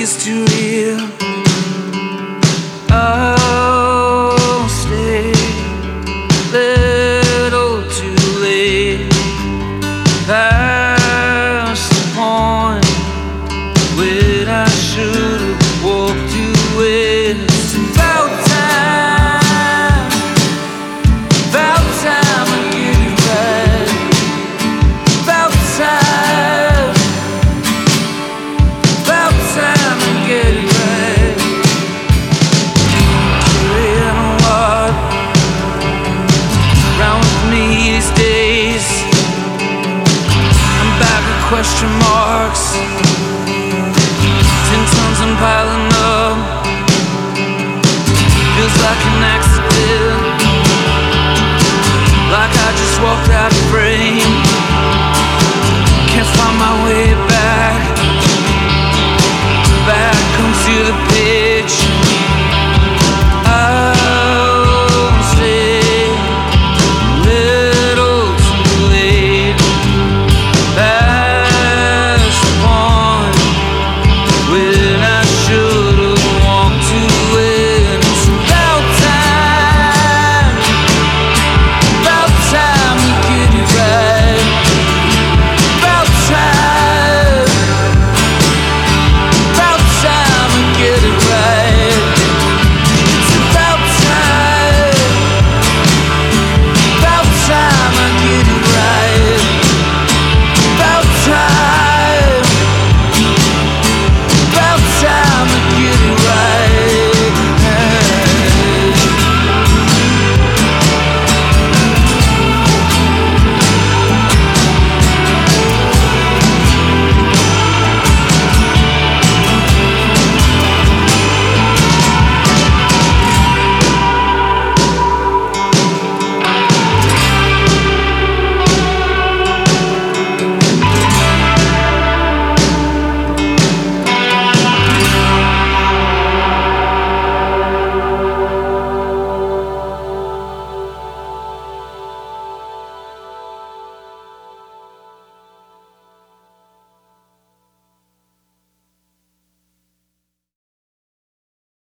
is too real. Oh, stay little too late. Past the point when I should have walked away. It's about time I get it right. About time I get it right. Carrying what around with me these days? I'm back with question marks. 10 tons I'm piling up. Feels like an accident, like I just walked